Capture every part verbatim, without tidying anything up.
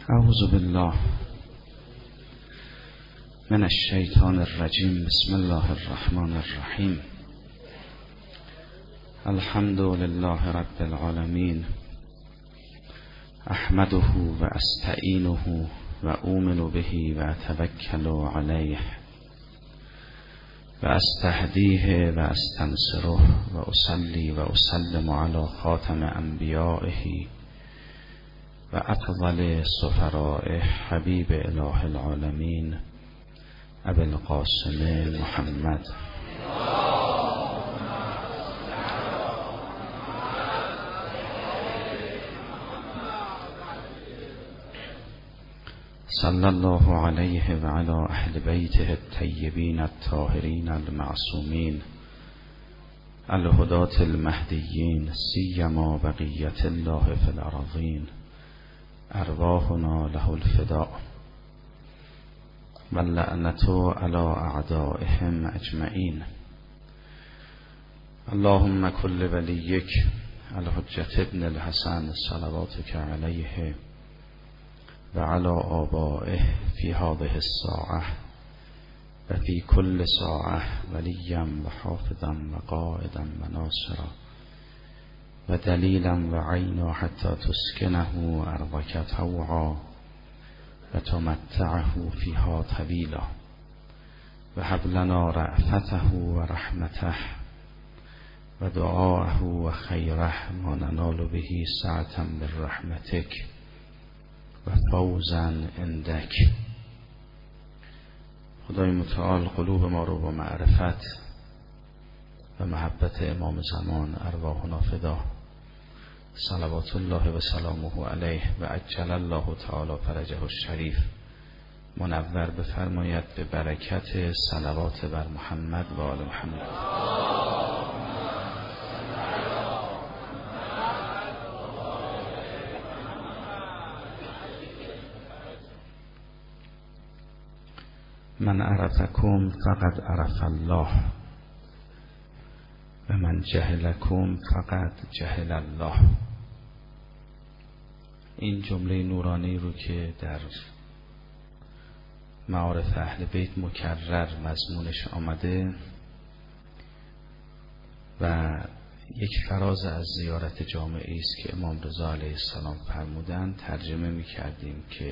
اعوذ بالله من الشیطان الرجیم. بسم الله الرحمن الرحیم. الحمد لله رب العالمین. احمده و استعینه و اؤمن به و اتوکل علیه و استهدیه و استنصره و اصلی و اسلم علی خاتم انبیائه و افضل سفرائه حبیب اله العالمین ابی القاسم محمد. صلی الله علیه و علی اهل بیته الطیبین الطاهرین المعصومین الهداة المهدیین سیما بقیة الله فی الارضین ارواحنا له الفداء واللعنة علی اعدائهم اجمعین. اللهم كل ولیک الحجة ابن الحسن صلواتک علیه و علی آبائه فی هذه الساعة و فی کل ساعة ولیا و حافظا و قائدا و ناصرا و دلیلا و عینا حتی تسکنه ارضک طوعا و تمتعه فیها طویلا و هب لنا رأفته و رحمته و دعاءه و خیره ما ننال به سعة من رحمتک و فوزا عندک. خدای متعال قلوب ما رو با معرفت و محبت امام زمان ارواحنا فدا. صلوات الله و سلامه علیه و عجل الله تعالی فرجه الشریف منور بفرماید به برکت صلوات بر محمد و آل محمد. من عرفکم فقد عرف الله و من جهلکم فقد جهل الله. این جمله نورانی رو که در معارف اهل بیت مکرر مضمونش آمده و یک فراز از زیارت جامعی است که امام رضا علیه السلام فرمودند، ترجمه می کردیم که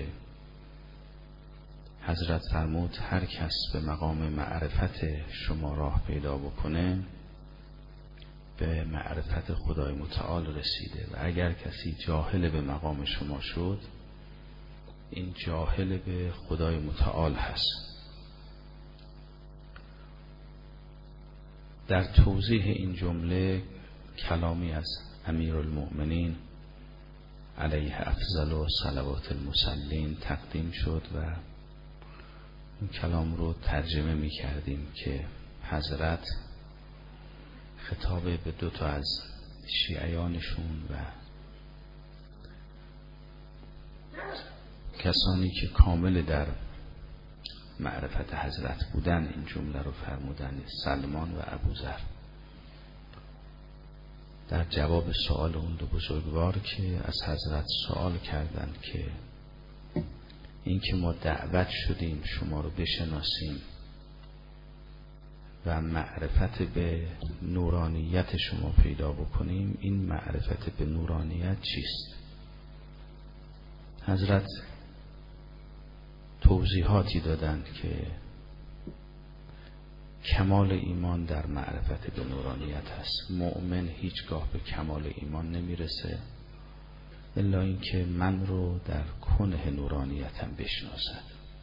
حضرت فرمود هر کس به مقام معرفت شما راه پیدا بکنه به معرفت خدای متعال رسیده و اگر کسی جاهل به مقام شما شد این جاهل به خدای متعال هست. در توضیح این جمله کلامی از امیرالمؤمنین علیه افضل و صلوات المصلین تقدیم شد و این کلام رو ترجمه می کردیم که حضرت خطاب به دو تا از شیعیانشون و کسانی که کامل در معرفت حضرت بودن این جمله رو فرمودن، سلمان و ابوذر، در جواب سوال اون دو بزرگوار که از حضرت سوال کردند که این که ما دعوت شدیم شما رو بشناسیم و معرفت به نورانیت شما پیدا بکنیم، این معرفت به نورانیت چیست؟ حضرت توضیحاتی دادند که کمال ایمان در معرفت به نورانیت هست. مؤمن هیچگاه به کمال ایمان نمیرسه الا اینکه من رو در کنه نورانیتم بشناسد.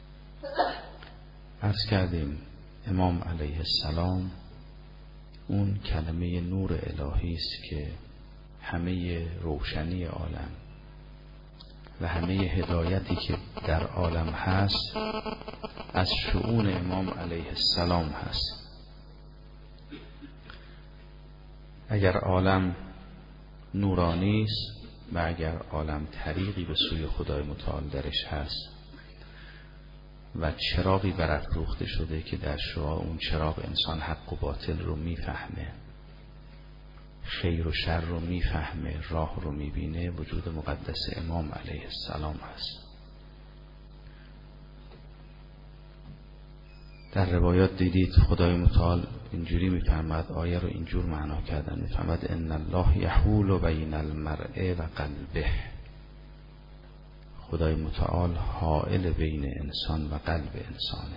عرض کردیم امام علیه السلام اون کلمه نور الهی است که همه روشنی عالم و همه هدایتی که در عالم هست از شؤون امام علیه السلام هست. اگر عالم نورانی است و اگر عالم طریقی به سوی خدای متعال درش هست و چراغی برافروخته شده که در شعاع اون چراغ انسان حق و باطل رو میفهمه، خیر و شر رو میفهمه، راه رو میبینه، وجود مقدس امام علیه السلام هست. در روایات دیدید خدای متعال اینجوری میفرماد، آیه رو اینجور معنا کردن، میفرماد ان الله یحول بین المرء و قلبه. خدای متعال حائل بین انسان و قلب انسانه.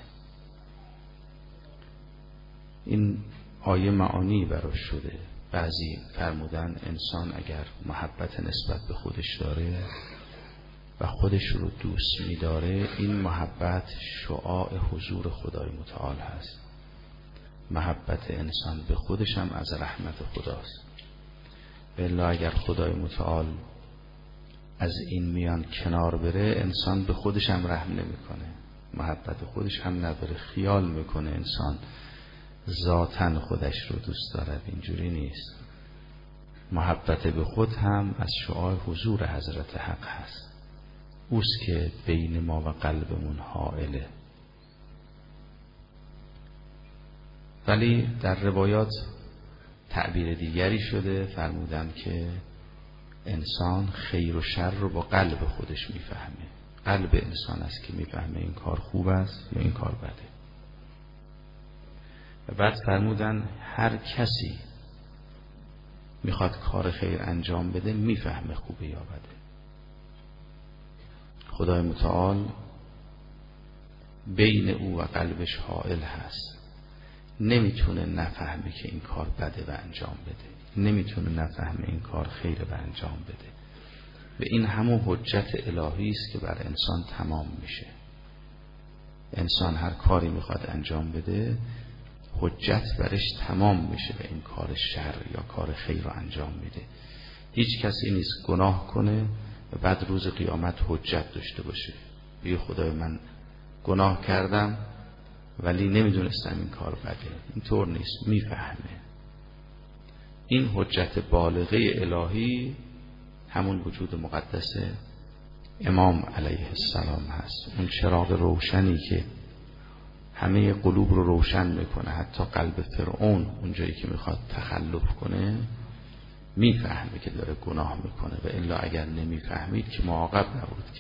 این آیه معانی براش شده. بعضی فرمودن انسان اگر محبت نسبت به خودش داره و خودش رو دوست می‌داره، این محبت شعاع حضور خدای متعال هست. محبت انسان به خودش هم از رحمت خداست. الا اگر خدای متعال از این میان کنار بره، انسان به خودش هم رحم نمی‌کنه، محبت خودش هم نداره، خیال میکنه انسان ذاتاً خودش رو دوست دارد. اینجوری نیست. محبت به خود هم از شعاع حضور حضرت حق هست. اوست که بین ما و قلبمون حائله. ولی در روایات تعبیر دیگری شده، فرمودن که انسان خیر و شر رو با قلب خودش میفهمه. قلب انسان است که میفهمه این کار خوب است یا این کار بده. و بعد فرمودن هر کسی میخواد کار خیر انجام بده میفهمه خوبه یا بده. خدای متعال بین او و قلبش حائل هست، نمیتونه نفهمه که این کار بده و انجام بده، نمیتونه نفهمه این کار خیر و انجام بده. و این همون حجت الهی است که بر انسان تمام میشه. انسان هر کاری میخواد انجام بده، حجت برش تمام میشه و این کار شر یا کار خیر رو انجام میده. هیچ کسی نیست گناه کنه و بعد روز قیامت حجت داشته باشه، بگه خدای من گناه کردم ولی نمیدونستم این کار بده. اینطور نیست، میفهمه. این حجت بالغه الهی همون وجود مقدس امام علیه السلام هست. اون چراغ روشنی که همه قلوب رو روشن میکنه، حتی قلب فرعون اونجایی که میخواد تخلف کنه میفهمه که داره گناه میکنه، و الا اگر نمیفهمید که معاقب نبود. که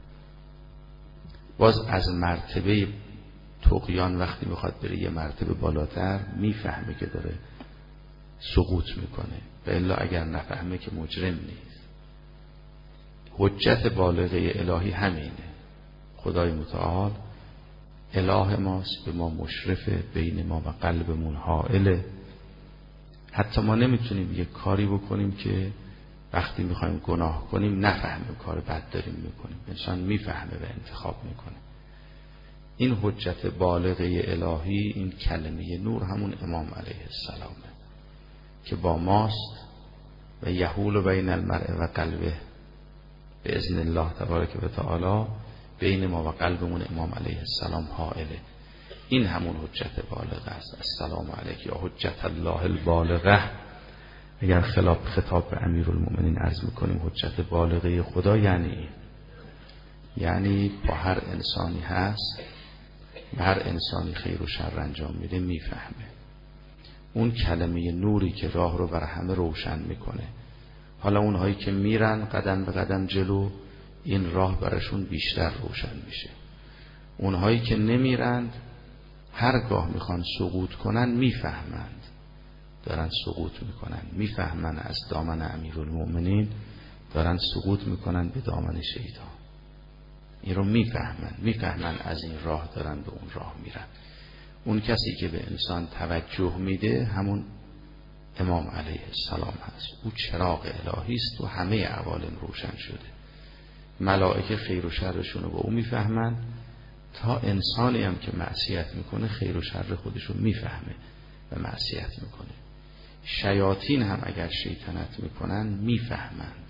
باز از مرتبه طغیان وقتی میخواد بره یه مرتبه بالاتر میفهمه که داره سقوط میکنه، و الا اگر نفهمه که مجرم نیست. حجت بالغه الهی همینه. خدای متعال اله ماست، به ما مشرفه، بین ما و قلبمون حائله. حتی ما نمیتونیم یک کاری بکنیم که وقتی میخوایم گناه کنیم نفهمیم کار بد داریم میکنیم. انسان میفهمه و انتخاب میکنه. این حجت بالغه الهی، این کلمه نور همون امام علیه السلامه که با ماست و یحول بین المرء و قلبه به اذن الله تبارک و تعالی. بین ما و قلبمون امام علیه السلام حائله. این همون حجت بالغه است. السلام علیک یا حجت الله البالغه. اگر خلاف خطاب به امیرالمومنین عرض میکنیم حجت بالغه خدا یعنی یعنی با هر انسانی هست و هر انسانی خیر و شر انجام میده میفهمه. اون کلمه نوری که راه رو بر همه روشن میکنه. حالا اونهایی که میرن قدم به قدم جلو، این راه براشون بیشتر روشن میشه. اونهایی که نمیرند، هرگاه میخوان سقوط کنن میفهمند دارن سقوط میکنن، میفهمن از دامن امیرالمومنین دارن سقوط میکنن به دامن شیطان. این رو میفهمن، میفهمن از این راه دارن به اون راه میرن. اون کسی که به انسان توجه میده همون امام علیه السلام هست. او چراغ الهی است و همه عوالم روشن شده. ملائکه خیر و شرشون رو با او میفهمن، تا انسانی هم که معصیت میکنه خیر و شر خودشو میفهمه و معصیت میکنه. شیاطین هم اگر شیطنت میکنن میفهمند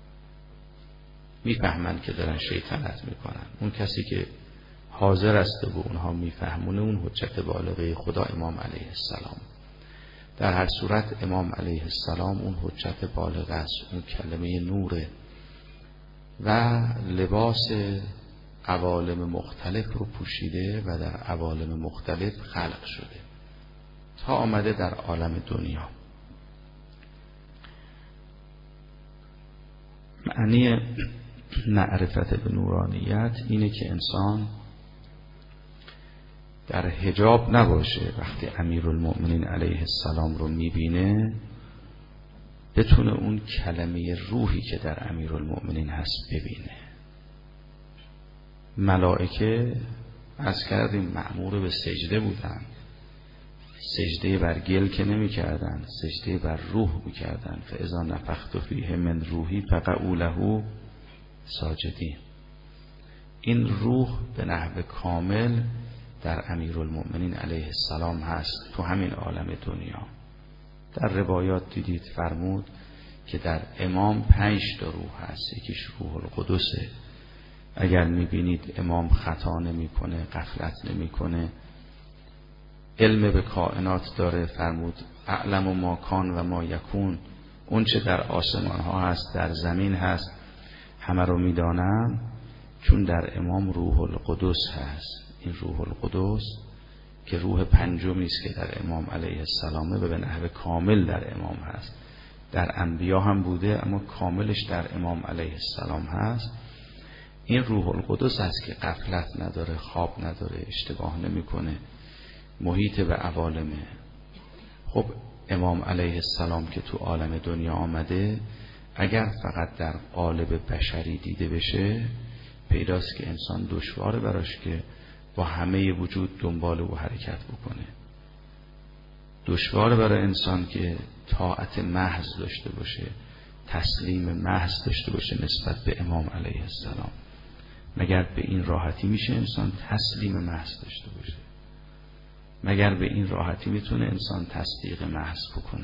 میفهمند که دارن شیطنت میکنن. اون کسی که حاضر است و اونها میفهمونه، اون حجت بالغه خدا امام علیه السلام. در هر صورت امام علیه السلام اون حجت بالغه است، اون کلمه نوره و لباس عوالم مختلف رو پوشیده و در عوالم مختلف خلق شده تا آمده در عالم دنیا. معنی معرفت به نورانیت اینه که انسان در حجاب نباشه، وقتی امیرالمؤمنین علیه السلام رو میبینه بتونه اون کلمه روحی که در امیرالمؤمنین هست ببینه. ملائکه از کردیم مأمور به سجده بودن، سجده بر گل که نمی کردن، سجده بر روح می کردن. فاذا نفخت فیه من روحی فقعوا له ساجدین. این روح به نحو کامل در امیرالمؤمنین علیه السلام هست تو همین عالم دنیا. در روایات دیدید فرمود که در امام پنج تا روح هست، یکیش روح القدسه. اگر میبینید امام خطا نمیکنه، غفلت نمیکنه، علم به کائنات داره. فرمود اعلم و ما کان و ما یکون، اون چه در آسمان ها هست در زمین هست همه رو میدانم، چون در امام روح القدس هست. این روح القدس که روح پنجمی است که در امام علیه السلامه و به نحو کامل در امام هست. در انبیا هم بوده اما کاملش در امام علیه السلام هست. این روح القدس است که غفلت نداره، خواب نداره، اشتباه نمیکنه، محیط به عوالمه. خب امام علیه السلام که تو عالم دنیا آمده، اگر فقط در قالب بشری دیده بشه پیداست که انسان دشواره براش که با همه وجود دنبال او حرکت بکنه. دشواره برای انسان که طاعت محض داشته باشه، تسلیم محض داشته باشه نسبت به امام علیه السلام. مگر به این راحتی میشه انسان تسلیم محض داشته باشه؟ مگر به این راحتی میتونه انسان تصدیق محض بکنه؟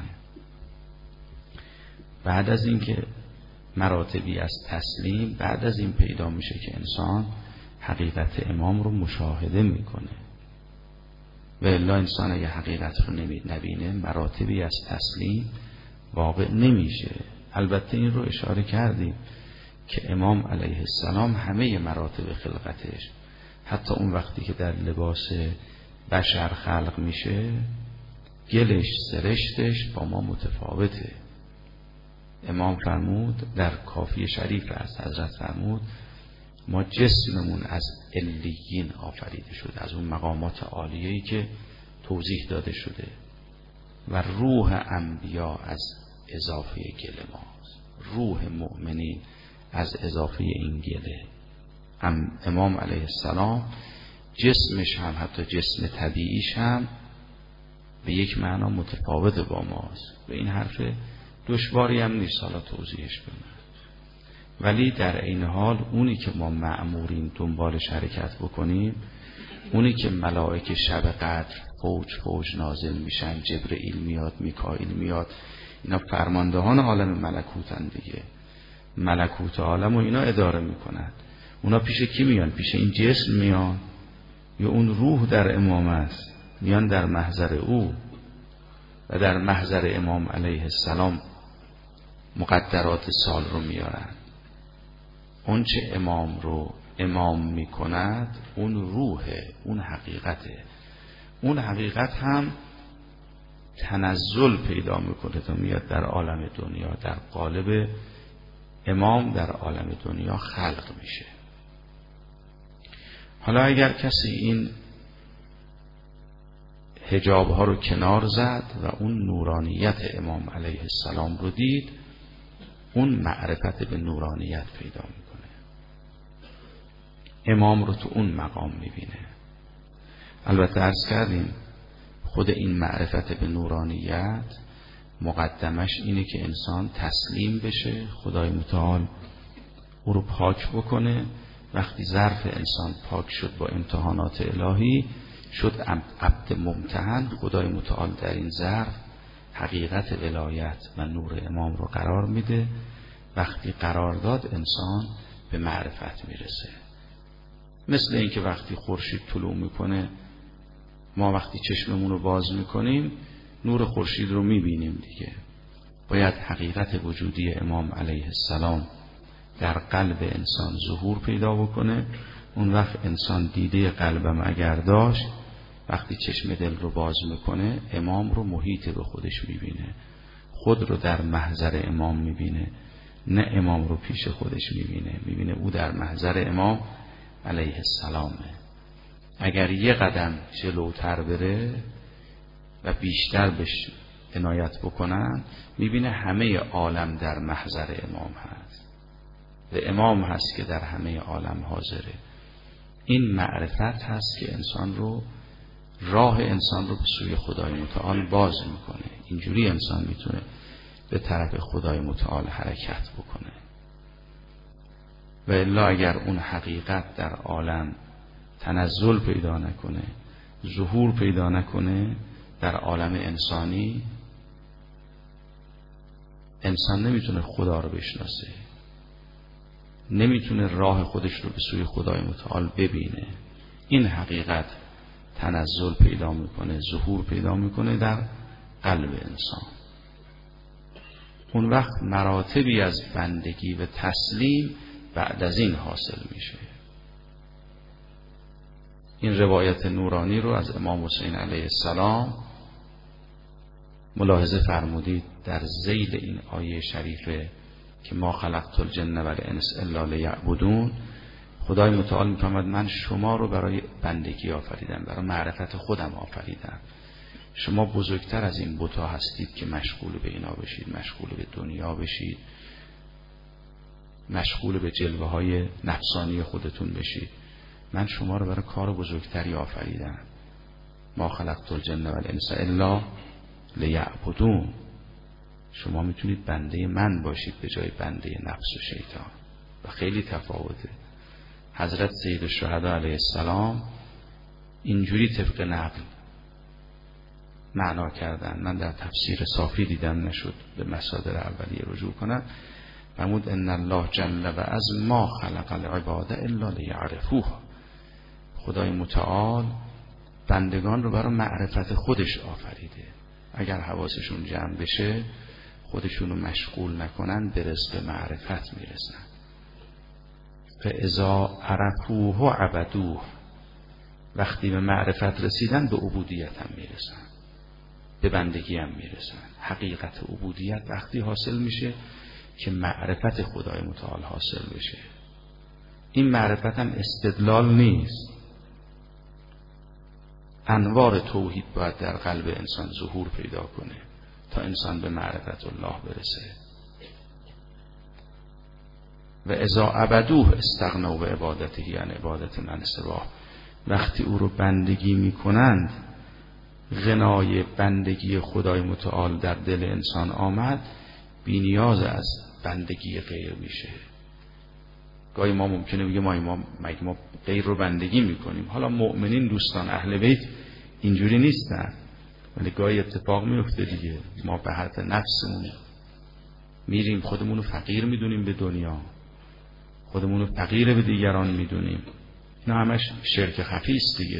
بعد از اینکه مراتبی از تسلیم، بعد از این پیدا میشه که انسان حقیقت امام رو مشاهده میکنه. و الا انسان اگه حقیقت رو نبینه مراتبی از تسلیم واقع نمیشه. البته این رو اشاره کردیم که امام علیه السلام همه مراتب خلقتش، حتی اون وقتی که در لباس بشر خلق میشه، گلش سرشتش با ما متفاوته. امام فرمود در کافی شریف از حضرت فرمود ما جسممون از علیین آفریده شده، از اون مقامات عالیه‌ای که توضیح داده شده، و روح انبیا از اضافه گل ماست، روح مؤمنین از اضافه این گله. امام علیه السلام جسمش هم حتی جسم طبیعیش هم به یک معنا متفاوت با ماست. و این حرف دشواری هم نیست حالا توضیحش کنم، ولی در این حال اونی که ما مأمورین دنبالش حرکت بکنیم، اونی که ملائکه شب قدر فوج فوج نازل میشن، جبرئیل میاد، میکائیل میاد، اینا فرماندهان عالم ملکوتن دیگه، ملکوت عالم و اینا اداره میکنن. اونا پیش کی میان؟ پیش این جسم میان یا اون روح در امام است؟ میان در محضر او و در محضر امام علیه السلام مقدرات سال رو میارن. اون چه امام رو امام میکند اون روحه، اون حقیقته. اون حقیقت هم تنزل پیدا میکنه تا میاد در عالم دنیا، در قالب امام در عالم دنیا خلق میشه. حالا اگر کسی این حجاب ها رو کنار زد و اون نورانیت امام علیه السلام رو دید، اون معرفت به نورانیت پیدا میکنه، امام رو تو اون مقام میبینه. البته عرض کردیم خود این معرفت به نورانیت مقدمش اینه که انسان تسلیم بشه، خدای متعال او رو پاک بکنه. وقتی ظرف انسان پاک شد با امتحانات الهی، شد عبد ممتحن، خدای متعال در این ظرف حقیقت ولایت و نور امام رو قرار میده. وقتی قرار داد انسان به معرفت میرسه. مثل اینکه وقتی خورشید طلوع میکنه، ما وقتی چشممون رو باز میکنیم نور خورشید رو میبینیم دیگه. باید حقیقت وجودی امام علیه السلام در قلب انسان ظهور پیدا بکنه. اون وقت انسان دیده قلبم اگر داشت، وقتی چشم دل رو باز میکنه امام رو محیط به خودش میبینه، خود رو در محضر امام میبینه، نه امام رو پیش خودش میبینه، میبینه او در محضر امام علیه السلامه. اگر یه قدم جلوتر بره و بیشتر بهش عنایت بکنن، میبینه همه عالم در محضر امام هست و امام هست که در همه عالم حاضره. این معرفت هست که انسان رو، راه انسان رو به سوی خدای متعال باز میکنه. اینجوری انسان میتونه به طرف خدای متعال حرکت بکنه. و الا اگر اون حقیقت در عالم تنزل پیدا نکنه، ظهور پیدا نکنه در عالم انسانی، انسان نمیتونه خدا رو بشناسه، نمیتونه راه خودش رو به سوی خدای متعال ببینه. این حقیقت تنزل پیدا میکنه، ظهور پیدا میکنه در قلب انسان. اون وقت مراتبی از بندگی و تسلیم بعد از این حاصل میشه. این روایت نورانی رو از امام حسین علیه السلام ملاحظه فرمودید در ذیل این آیه شریفه که ما خلقت الجن و الانس الا لیعبدون. خدای متعال میفرماید من شما رو برای بندگی آفریدم، برای معرفت خودم آفریدم. شما بزرگتر از این بت‌ها هستید که مشغول به اینا بشید، مشغول به دنیا بشید، مشغول به جلوه های نفسانی خودتون بشید. من شما رو برای کار بزرگتری آفریدم. ما خلقت الجن و الانس الا لیعبدون. شما میتونید بنده من باشید به جای بنده نفس و شیطان. و خیلی تفاوته. حضرت سید الشهدا علیه السلام اینجوری طبق نقل معنا کردن. من در تفسیر صافی دیدم، نشد به مصادر اولیه رجوع کنم. فرمود ان الله جل و عز ما خلق العباد الا لیعرفوه. خدای متعال بندگان رو برای معرفت خودش آفریده. اگر حواسشون جمع بشه، خودشون رو مشغول نکنن، به رزق معرفت میرسن. فاذا عرفوه و عبدوه، وقتی به معرفت رسیدن به عبودیت هم میرسن، به بندگی هم میرسن. حقیقت عبودیت وقتی حاصل میشه که معرفت خدای متعال حاصل بشه. این معرفت هم استدلال نیست. انوار توحید باید در قلب انسان ظهور پیدا کنه تا انسان به معرفت الله برسه. و اذا عبدوه استغنوا به عبادته یعنی عبادت من سواه. وقتی او رو بندگی میکنند، غنای بندگی خدای متعال در دل انسان آمد، بی نیاز از بندگی غیر میشه. گاهی ما ممکنه بگیم ما ما مگه ما غیر رو بندگی میکنیم. حالا مؤمنین دوستان اهل بیت اینجوری نیستن، ولی گاهی اتفاق میفته دیگه. ما به حد نفسمون میریم، خودمون رو فقیر میدونیم به دنیا، خودمون رو فقیر به دیگران میدونیم. اینا همش شرک خفی است دیگه.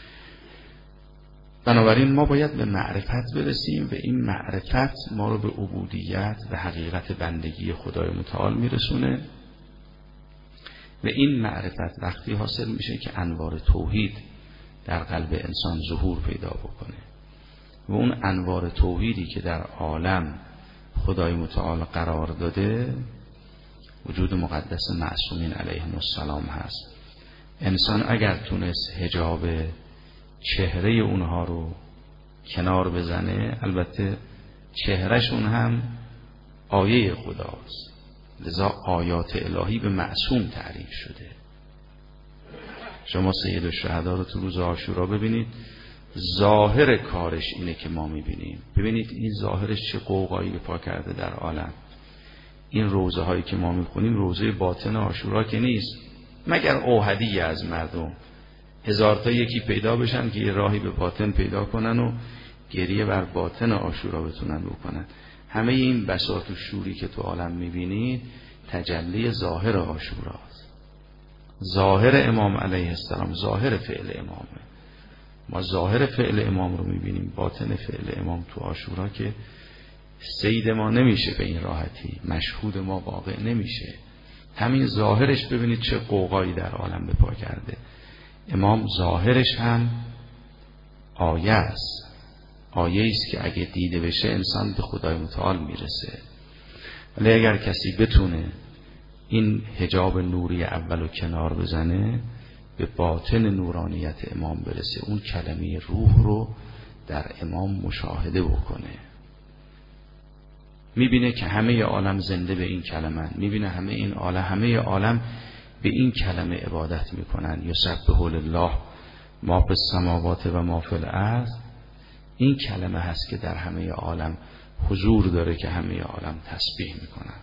بنابراین ما باید به معرفت برسیم و این معرفت ما رو به عبودیت و حقیقت بندگی خدای متعال میرسونه. و این معرفت وقتی حاصل میشه که انوار توحید در قلب انسان ظهور پیدا بکنه. و اون انوار توحیدی که در عالم خدای متعال قرار داده، وجود مقدس معصومین علیهم السلام هست. انسان اگر تونست حجاب چهره اونها رو کنار بزنه، البته چهرهشون هم آیه خداست، لذا آیات الهی به معصوم تعریف شده. شما سید الشهدا رو تو روز عاشورا ببینید، ظاهر کارش اینه که ما میبینیم. ببینید این ظاهرش چه قوقایی به پا کرده در عالم. این روزه هایی که ما میخونیم روزه باطن عاشورا که نیست، مگر اوحدی از مردم هزار تا یکی پیدا بشن که یه راهی به باطن پیدا کنن و گریه بر باطن عاشورا بتونن بکنن. همه این بساط و شوری که تو عالم میبینید تجلی ظاهر عاشوراست. ظاهر امام علیه السلام، ظاهر فعل امامه. ما ظاهر فعل امام رو میبینیم، باطن فعل امام تو عاشورا که سید ما نمیشه به این راحتی، مشهود ما واقع نمیشه. همین ظاهرش ببینید چه قوقایی در عالم به پا کرده. امام ظاهرش هم آیه است، آیه است که اگه دیده بشه انسان به خدای متعال میرسه. ولی اگر کسی بتونه این حجاب نوری اولو کنار بزنه، به باطن نورانیت امام برسه، اون کلمه روح رو در امام مشاهده بکنه. میبینه که همه عالم زنده به این کلمه، میبینه همه این عالم همه عالم به این کلمه عبادت میکنن. یسبح لله ما فی السماوات و ما فی الارض. این کلمه هست که در همه عالم حضور داره که همه عالم تسبیح میکنن.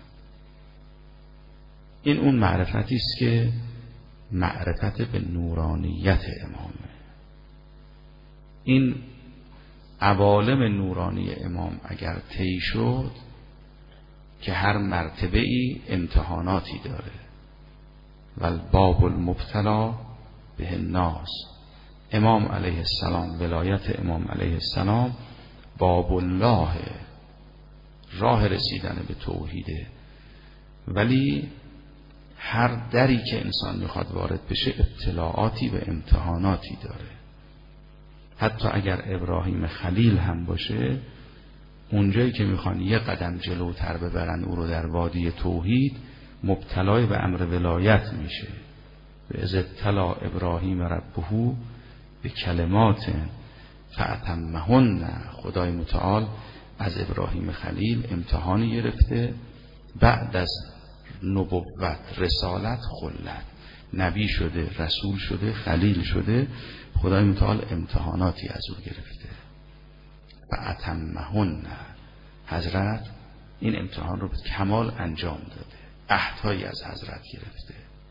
این اون معرفتی است که معرفت به نورانیت امامه. این عوالم نورانی امام اگر طی شد که هر مرتبه ای امتحاناتی داره، والباب المبتلا به الناس. امام علیه السلام، ولایت امام علیه السلام باب الله، راه رسیدن به توحیده، ولی هر دری که انسان میخواد وارد بشه ابتلاعاتی و امتحاناتی داره. حتی اگر ابراهیم خلیل هم باشه، اونجایی که میخوان یه قدم جلوتر ببرن او رو در وادی توحید، مبتلای به امر ولایت میشه. به اذ ابتلی ابراهیم ربه به کلمات فاتمهن. خدای متعال از ابراهیم خلیل امتحانی گرفته، بعد از نبوت رسالت خلت، نبی شده، رسول شده، خلیل شده، خدای متعال امتحاناتی از او گرفته. فاتمهن، حضرت این امتحان رو به کمال انجام داده، عهدهایی از حضرت گرفته.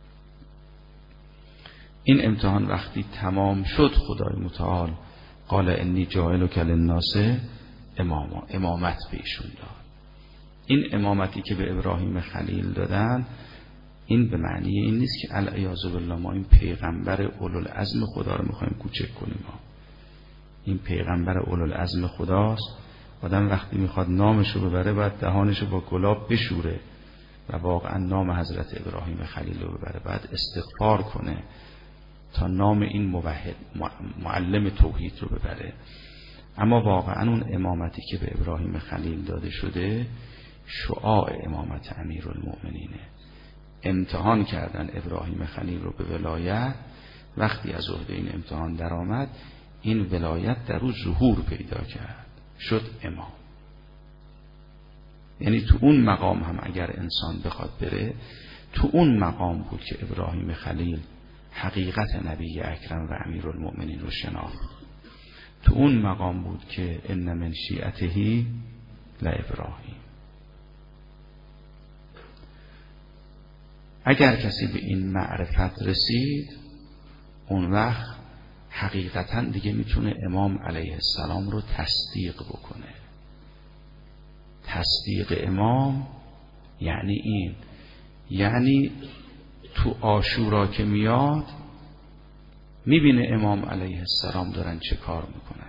این امتحان وقتی تمام شد، خدای متعال قال انی جاعلک للناس اماما، امامت به ایشون داد. این امامتی که به ابراهیم خلیل دادن، این به معنی این نیست که العیاذ بالله ما این پیغمبر اولوالعزم خدا رو میخوایم کوچک کنیم. ما این پیغمبر اولوالعزم خداست. آدم وقتی میخواد نامشو ببره باید دهانشو با گلاب بشوره و واقعا نام حضرت ابراهیم خلیل رو ببره، باید استغفار کنه تا نام این موحد معلم توحید رو ببره. اما واقعا اون امامتی که به ابراهیم خلیل داده شده شعاع امامت امیرالمؤمنینه. امتحان کردن ابراهیم خلیل رو به ولایت، وقتی از عهده این امتحان در آمد، این ولایت در او ظهور پیدا کرد، شد امام. یعنی تو اون مقام هم اگر انسان بخواد بره، تو اون مقام بود که ابراهیم خلیل حقیقت نبی اکرم و امیرالمؤمنین رو شناخت. تو اون مقام بود که ان من شیعته لابراهیم. اگر کسی به این معرفت رسید، اون وقت حقیقتا دیگه میتونه امام علیه السلام رو تصدیق بکنه. تصدیق امام یعنی این، یعنی تو عاشورا که میاد میبینه امام علیه السلام دارن چه کار میکنن.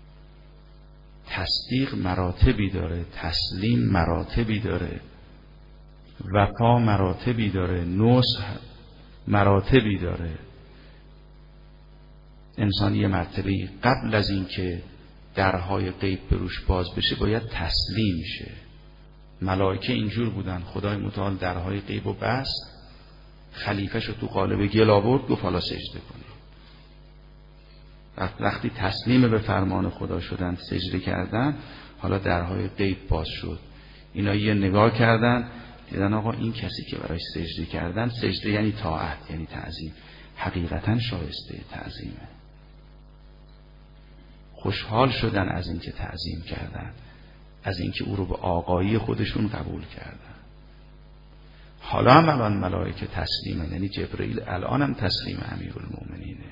تصدیق مراتبی داره، تسلیم مراتبی داره، وفا مراتبی داره، نصح مراتبی داره. انسان یه مرتبه قبل از این که درهای غیب بروش باز بشه باید تسلیم شه. ملائکه اینجور بودن، خدای متعال درهای غیب رو بست، خلیفه شو تو قالب گل آورد، گفت حالا سجده کنی. وقتی تسلیم به فرمان خدا شدن، سجده کردن، حالا درهای غیب باز شد. اینا یه نگاه کردن، دیدن آقا این کسی که برایش سجده کردن، سجده یعنی طاعت، یعنی تعظیم، حقیقتا شایسته تعظیمه. خوشحال شدن از اینکه تعظیم کردن، از اینکه او رو به آقایی خودشون قبول کردن. حالا هم الان ملائکه تسلیمه، یعنی جبرئیل الان هم تسلیم امیرالمؤمنینه.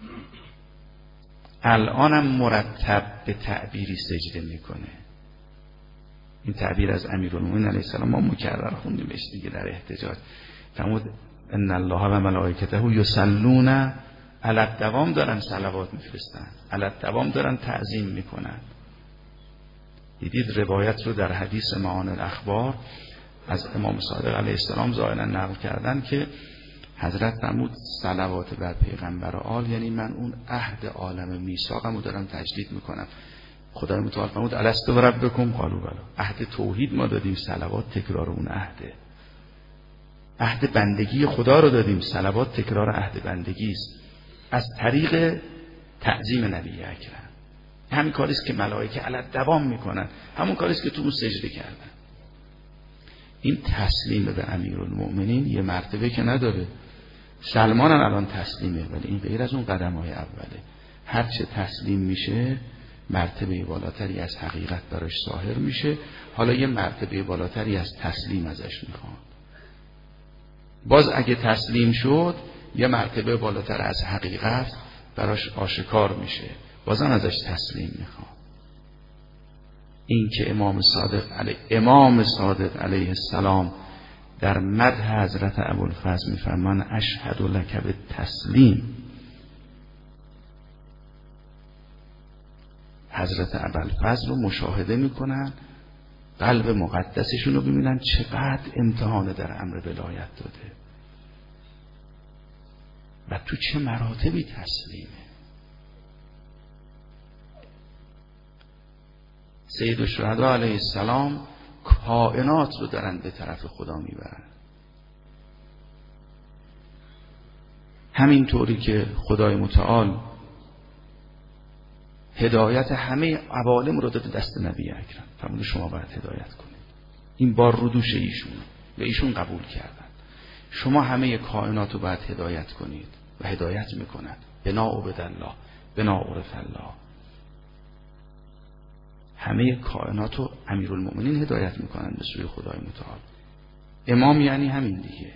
الان هم مرتب به تعبیری سجده میکنه. این تعبیر از امیرالمؤمنین علیه السلام ما مکرر خوندیمش دیگه در احتجاج. فرمود ان الله و ملائکته یصلون علی الدوام، دارن صلوات میفرستن، علی الدوام دارن تعظیم میکنن. دیدید روایت رو در حدیث معانی الاخبار از امام صادق علیه السلام ظاهرا نقل کردن که حضرت فرمود صلوات بر پیغمبر و آل، یعنی من اون عهد عالم میثاقم رو دارم تجدید میکنم. خدای متعال فرمود الست و ربکم قالوا بلی. عهد توحید ما دادیم، صلوات تکرار اون عهده. عهد بندگی خدا رو دادیم، صلوات تکرار عهد بندگی است. از طریق تعظیم نبی اکرم. همین کاری است که ملائکه علی دوام میکنن، همون کاری است که تو اون سجده کردن. این تسلیم به امیرالمؤمنین یه مرتبه که نداره. سلمان الان تسلیمه، ولی این غیر از اون قدم‌های اوله. هر چه تسلیم میشه مرتبه بالاتری از حقیقت براش ظاهر میشه. حالا یه مرتبه بالاتری از تسلیم ازش میخوان. باز اگه تسلیم شد یه مرتبه بالاتر از حقیقت براش آشکار میشه، بازم ازش تسلیم میخوان. این که امام صادق علیه امام صادق علیه السلام در مدح حضرت ابوالفضل میفرمان اشهد لک بالتسلیم. حضرت ابوالفضل رو مشاهده میکنن، قلب مقدسشون رو ببینن چقدر امتحان در امر ولایت داده و تو چه مراتبی تسلیمه. سید الشهدا علیه السلام کائنات رو دارن به طرف خدا میبرن. همین طوری که خدای متعال هدایت همه عوالم رو داده دست نبی اکرم، فرمود شما باید هدایت کنید. این بار رو دوش ایشون و ایشون قبول کردن. شما همه کائنات رو باید هدایت کنید و هدایت میکنند. بنا عبد الله بنا عرف الله. همه کائنات رو امیرالمؤمنین هدایت میکنند به سوی خدای متعال. امام یعنی همین دیگه.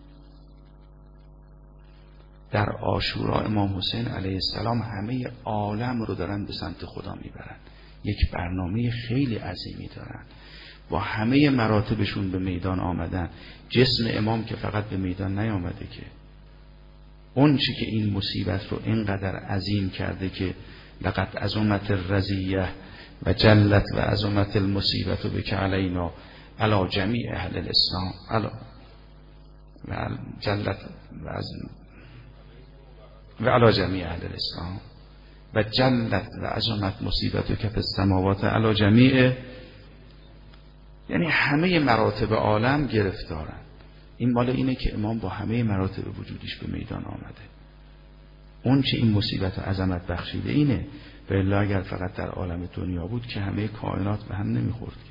در عاشورا امام حسین علیه السلام همه عالم رو دارن به سمت خدا میبرن. یک برنامه خیلی عظیمی دارن، با همه مراتبشون به میدان آمدن. جسم امام که فقط به میدان نیامده که، اون چی که این مصیبت رو اینقدر عظیم کرده که لقد عظمت الرزیه و جلت و عظمت المصیبت و بک علینا علی جمیع اهل الاسلام علی و جلت و عظمت و علی جمیع اهل الاسلام و جلت و عظمت مصیبت و کف السماوات علی جمیع، یعنی همه مراتب عالم گرفتارن. این مال اینه که امام با همه مراتب وجودیش به میدان آمده. اون چه این مصیبت و عظمت بخشیده اینه. و الا اگر فقط در عالم دنیا بود که همه کائنات به هم نمیخورد که.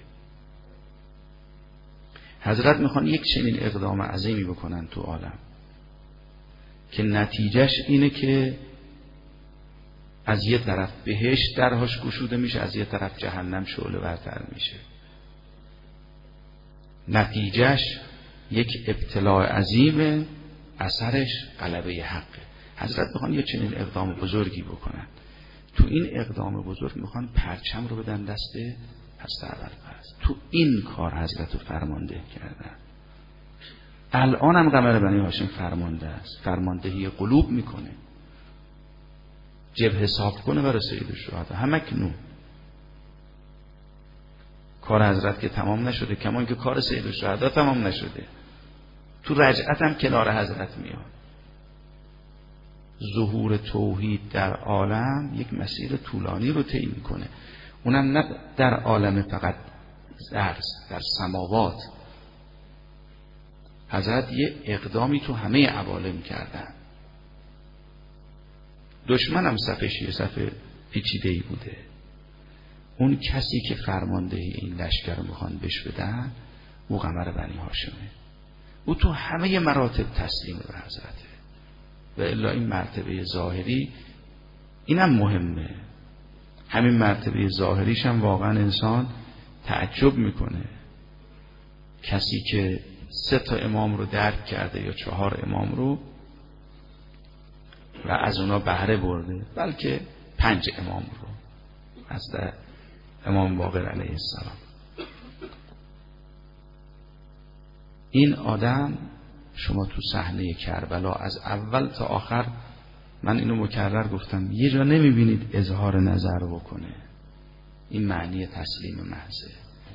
حضرت میخوان یک چنین اقدام عظیمی بکنن تو عالم که نتیجهش اینه که از یه طرف بهشت درهاش گشوده میشه، از یه طرف جهنم شعله ورتر میشه. نتیجهش یک ابتلاع عظیمه، اثرش غلبه حقه. حضرت میخوان یه چنین اقدام بزرگی بکنن. تو این اقدام بزرگ میخوان پرچم رو بدن دست حضرت ابوالفضل. تو این کار حضرت رو فرمانده کردن. الان هم قمر بنی هاشم فرمانده است، فرماندهی قلوب میکنه، جبه حساب کنه برای سید الشهدا. همکنون کار حضرت که تمام نشده، کما اینکه کار سید الشهدا تمام نشده، تو رجعت هم کنار حضرت میاد. ظهور توحید در عالم یک مسیر طولانی رو طی میکنه، اونم نه در عالم فقط زرز، در سماوات. حضرت یه اقدامی تو همه عوالم کردن. دشمنم صفش یه صف پیچیده‌ای بوده. اون کسی که فرماندهی این لشکر رو میخوان بش بدن او قمر بنی هاشمه. او تو همه مراتب تسلیم به حضرته. و الا این مرتبه ظاهری اینم مهمه. همین مرتبه ظاهریش هم واقعا انسان تعجب میکنه. کسی که سه تا امام رو درک کرده یا چهار امام رو و از اونا بهره برده، بلکه پنج امام رو از در امام باقر علیه السلام، این آدم شما تو صحنه کربلا از اول تا آخر، من اینو مکرر گفتم، یه جا نمیبینید اظهار نظر بکنه. این معنی تسلیم محضه.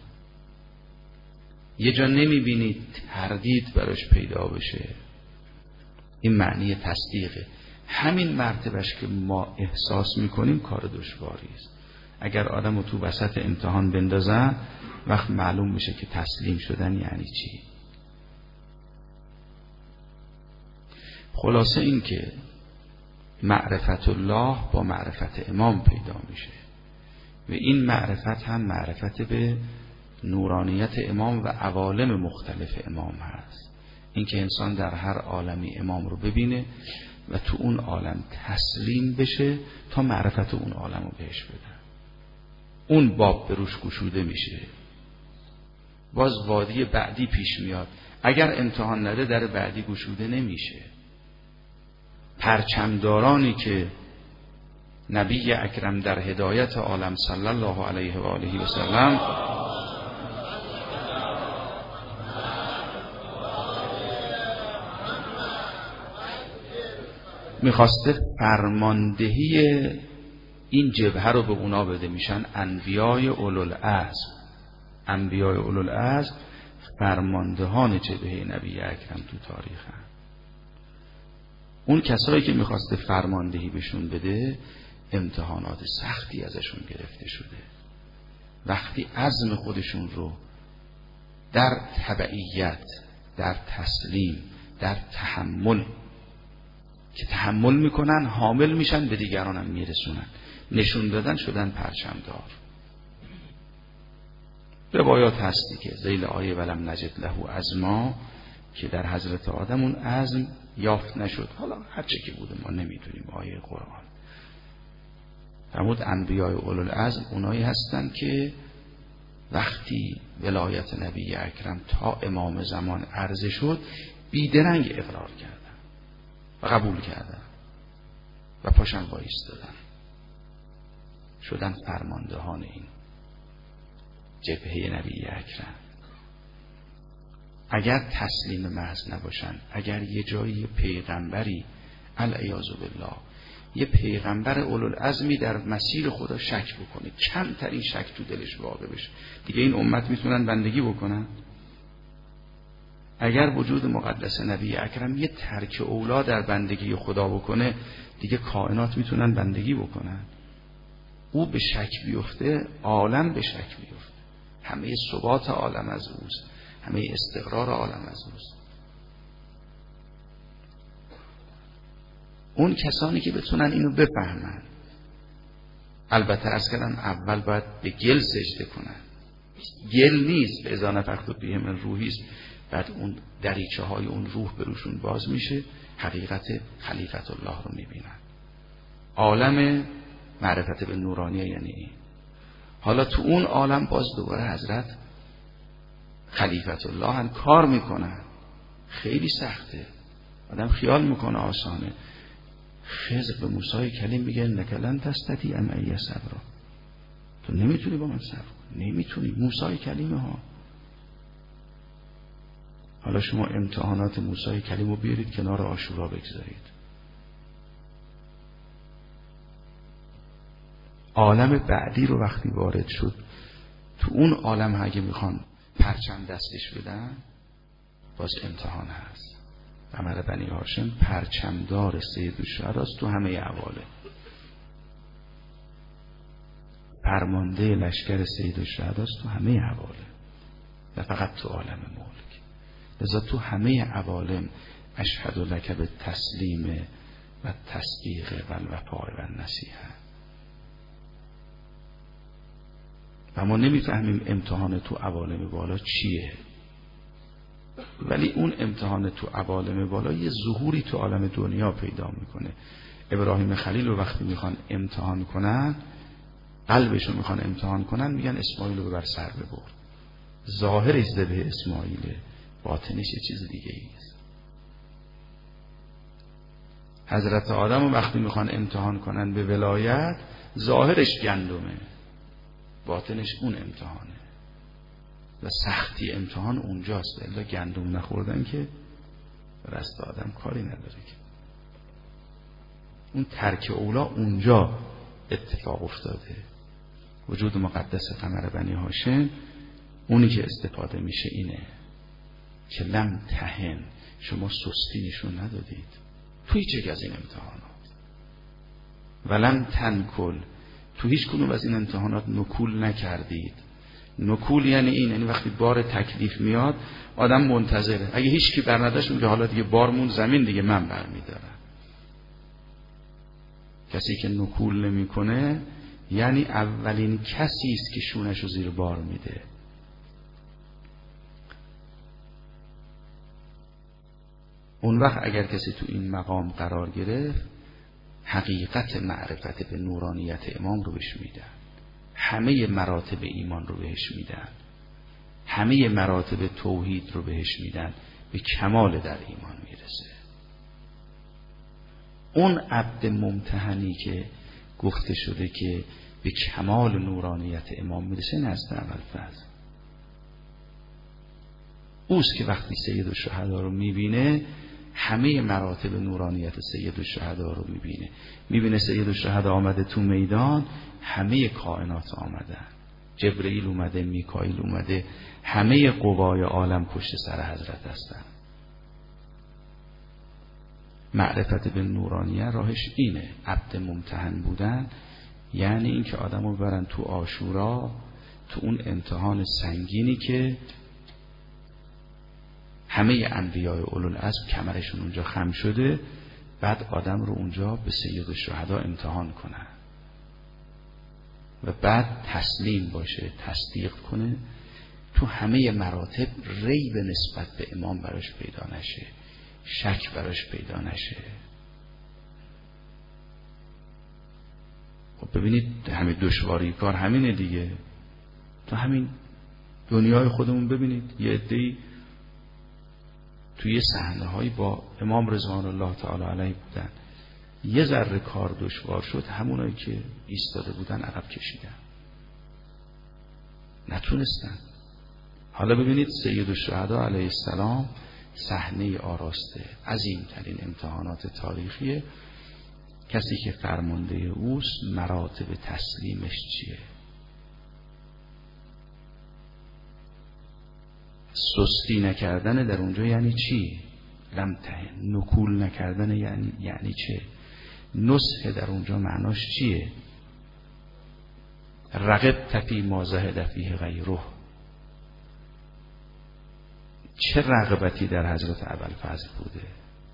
یه جا نمیبینید تردید براش پیدا بشه. این معنی تصدیقه. همین مرتبهش که ما احساس میکنیم کار دشواری است. اگر آدم رو تو وسط امتحان بندازن، وقت معلوم میشه که تسلیم شدن یعنی چی. خلاصه این که معرفت الله با معرفت امام پیدا میشه و این معرفت هم معرفت به نورانیت امام و عوالم مختلف امام هست. اینکه انسان در هر عالمی امام رو ببینه و تو اون عالم تسلیم بشه تا معرفت اون عالم رو بهش بده. اون باب به روش گشوده میشه. باز وادی بعدی پیش میاد. اگر امتحان نده در بعدی گشوده نمیشه. پرچمدارانی که نبی اکرم در هدایت عالم صلی الله علیه و آله و سلم میخواسته فرماندهی این جبهه رو به اونا بده، میشن انبیای اولوالعزم. انبیای اولوالعزم فرماندهان جبهه نبی اکرم تو تاریخ هم. اون کسایی که میخواسته فرماندهی بهشون بده امتحانات سختی ازشون گرفته شده. وقتی عزم خودشون رو در تبعیت، در تسلیم، در تحمل که تحمل میکنن، حامل میشن، به دیگران هم میرسونن، نشون دادن، شدن پرچمدار. روایات هستی که ذیل آیه ولم نجد له عزما، که در حضرت آدم اون عزم یافت نشد. حالا هر چه که بوده ما نمیدونیم، آیه قرآن فرمود انبیای اولوالعزم اونایی هستن که وقتی ولایت نبی اکرم تا امام زمان عرضه شد بیدرنگ اقرار کردن و قبول کردن و پاشن وایستادن، شدن فرماندهان این جبهه نبی اکرم. اگر تسلیم محض نباشن، اگر یه جایی پیغمبری العیاذ بالله، یه پیغمبر اولوالعزمی در مسیر خدا شک بکنه، کمترین شک تو دلش واقع بشه، دیگه این امت میتونن بندگی بکنن؟ اگر وجود مقدس نبی اکرم یه ترک اولا در بندگی خدا بکنه، دیگه کائنات میتونن بندگی بکنن؟ او به شک بیفته، عالم به شک بیفته، همه ثبات عالم از اوست، همه استقرار عالم از اوست. اون کسانی که بتونن اینو بفهمن، البته عرض کردم اول باید به گل سجده کنن. گل نیست، به اذا نفخت فیه من روحی است. بعد اون دریچه های اون روح به روشون باز میشه، حقیقت خلیفت الله رو میبینن. عالم معرفت به نورانیه یعنی این. حالا تو اون عالم باز دوباره حضرت خلیفت الله هم کار میکنن. خیلی سخته، آدم خیال میکنه آسانه. خضر به موسی کلیم میگه انک لن تستطیع معی صبرا، تو نمیتونی با من صبر کنی، نمیتونی. موسی کلیم ها. حالا شما امتحانات موسی کلیم رو بیارید کنار عاشورا بگذارید. عالم بعدی رو وقتی وارد شد، تو اون عالم اگه میخوان پرچم دستش بدن، باز امتحان هست. قمر بنی هاشم پرچمدار سیدالشهداست تو همه عوالم، فرمانده لشکر سیدالشهداست تو همه عوالم، و فقط تو عالم ملک. لذا تو همه عوالم اشهد لک به تسلیم و تصدیق و الوفاء و النصیحه. و ما نمیفهمیم امتحان تو عوالم بالا چیه، ولی اون امتحان تو عوالم بالا یه ظهوری تو عالم دنیا پیدا میکنه. ابراهیم خلیل رو وقتی میخوان امتحان کنن، قلبش رو میخوان امتحان کنن، میگن اسماعیل رو ببر سر ببر. ظاهرش ذبح اسماعیله، باطنش یه چیز دیگه ایست. حضرت آدم رو وقتی میخوان امتحان کنن به ولایت، ظاهرش گندمه، باطنش اون امتحانه. و سختی امتحان اونجاست. الا گندم نخوردن که رست آدم کاری نداره که. اون ترک اولا اونجا اتفاق افتاده. وجود مقدس قمر بنی هاشم اونی که استفاده میشه اینه که لم تهن، شما سستی نشون ندادید تو هیچ یک از این امتحانات. ولم تنکل، تو هیچ کنون از این امتحانات نکول نکردید. نکول یعنی این، یعنی وقتی بار تکلیف میاد آدم منتظره. اگه هیچ کی برنداشت میگه حالا دیگه بارمون زمین، دیگه من برمیدارم. کسی که نکول نمیکنه یعنی اولین کسی است که شونش رو زیر بار میده. اون وقت اگر کسی تو این مقام قرار گرفت، حقیقت معرفت به نورانیت امام رو بهش میدن، همه مراتب ایمان رو بهش میدن، همه مراتب توحید رو بهش میدن، به کمال در ایمان میرسه. اون عبد ممتحنی که گفته شده که به کمال نورانیت امام میرسه نزد ابوالفضل، اوست که وقتی سید الشهدا رو میبینه همه مراتب نورانیت سید الشهدا رو میبینه. میبینه سید الشهدا آمده تو میدان، همه کائنات آمدن، جبرئیل اومده، میکائیل اومده، همه قوای عالم پشت سر حضرت هستن. معرفت به نورانیت راهش اینه، عبد ممتحن بودن یعنی این که آدم رو برن تو عاشورا، تو اون امتحان سنگینی که همه انبیاء اولوالعزم کمرشون اونجا خم شده، بعد آدم رو اونجا به سید الشهدا امتحان کنن و بعد تسلیم باشه، تصدیق کنه، تو همه مراتب ریب نسبت به امام براش پیدا نشه، شک براش پیدا نشه. خب ببینید همین دشواری کار همینه دیگه. تو همین دنیای خودمون ببینید یه عده‌ای توی صحنه هایی با امام رضوان الله تعالی علیه بودن، یه ذره کار دشوار شد، همونایی که ایستاده بودن عقب کشیدن، نتونستن. حالا ببینید سید الشهدا علیه السلام صحنه آراسته، عظیمترین امتحانات تاریخیه. کسی که فرمانده اوست مراتب تسلیمش چیه؟ سستی نکردن در اونجا یعنی چی؟ لمتهن، نکول نکردن یعنی یعنی چه؟ نصح در اونجا معناش چیه؟ رغب تفی ما زهد فیه غیره، چه رغبتی در حضرت ابوالفضل بوده؟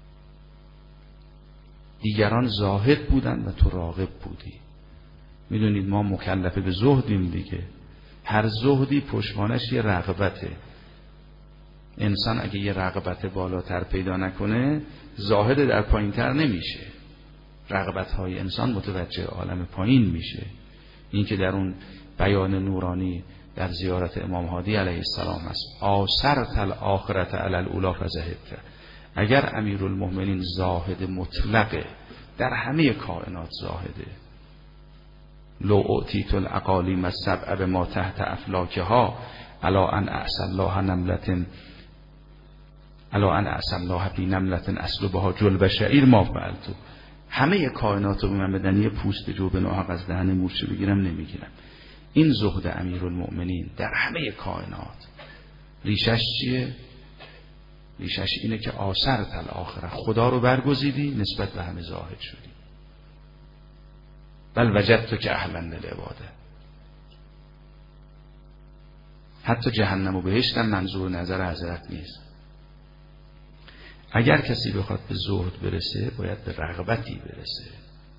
دیگران زاهد بودن و تو راغب بودی. میدونید ما مکلف به زهدیم دیگه، هر زهدی پشتوانش یه رغبته. انسان اگه یه رغبت بالاتر پیدا نکنه زاهد در پایین تر نمیشه، رغبت های انسان متوجه عالم پایین میشه. این که در اون بیان نورانی در زیارت امام هادی علیه السلام هست، آثرت الاخرت علی الاولی فزهدت. اگر امیرالمؤمنین زاهد مطلقه، در همه کائنات زاهده، لو اعطیت الاقالیم السبع بما تحت افلاکها الا ان اعصى الله نملة الا ان اعصى الله بی نملة اسلبها جلب شعیر ما فعلت. همه کائنات رو من بدن یه پوست جو به ناحق از دهن مورچه بگیرم نمیگیرم. این زهد امیرالمؤمنین در همه کائنات ریشش چیه؟ ریشش اینه که آثرت الاخره، خدا رو برگزیدی، نسبت به همه زاهد شدی. بل وجدت که اهلا للعباده. حتی جهنم و بهشت هم منظور نظر حضرت نیست. اگر کسی بخواد به زهد برسه باید به رغبتی برسه.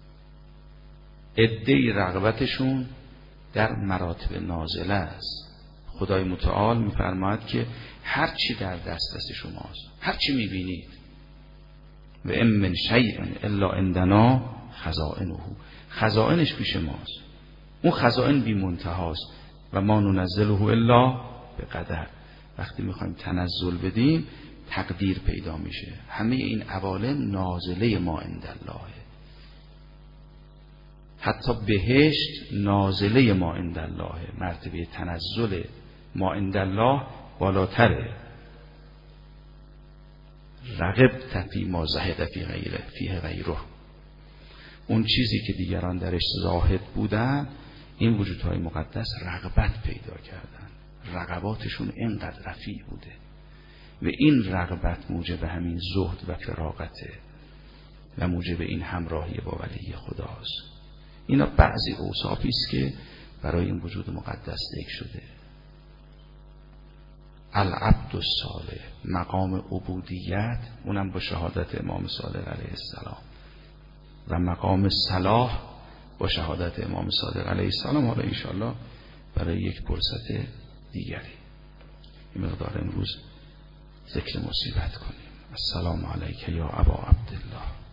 عده‌ای رغبتشون در مراتب نازله است. خدای متعال میفرماید که هر چی در دسترس شماست، هر چی میبینید، و ام من شیء الا عندنا خزائنه، خزائنش پیش ماست. اون خزائن بی منتهاست. و ما ننزله الا به قدر. وقتی میخوایم تنزل بدیم تقدیر پیدا میشه. همه این عوالم نازله ما عندالله، حتی بهشت نازله ما عندالله، مرتبه تنزل ما عندالله بالاتره. رغب تفی ما زهد فی غیره فیه غیره. اون چیزی که دیگران درش زاهد بودن، این وجودهای مقدس رغبت پیدا کردن، رغباتشون اینقدر رفیع بوده و این رغبت موجب همین زهد و فراغته و موجب این همراهی با ولی خداست. اینا بعضی اوصافی است که برای این وجود مقدس ذکر شده. العبد الصالح، مقام عبودیت، اونم با شهادت امام صادق علیه السلام و مقام صلاح با شهادت امام صادق علیه السلام. حالا انشاءالله برای یک فرصت دیگری این مقدار امروز ذکر مصیبت کنیم. السلام علیک یا ابا عبدالله.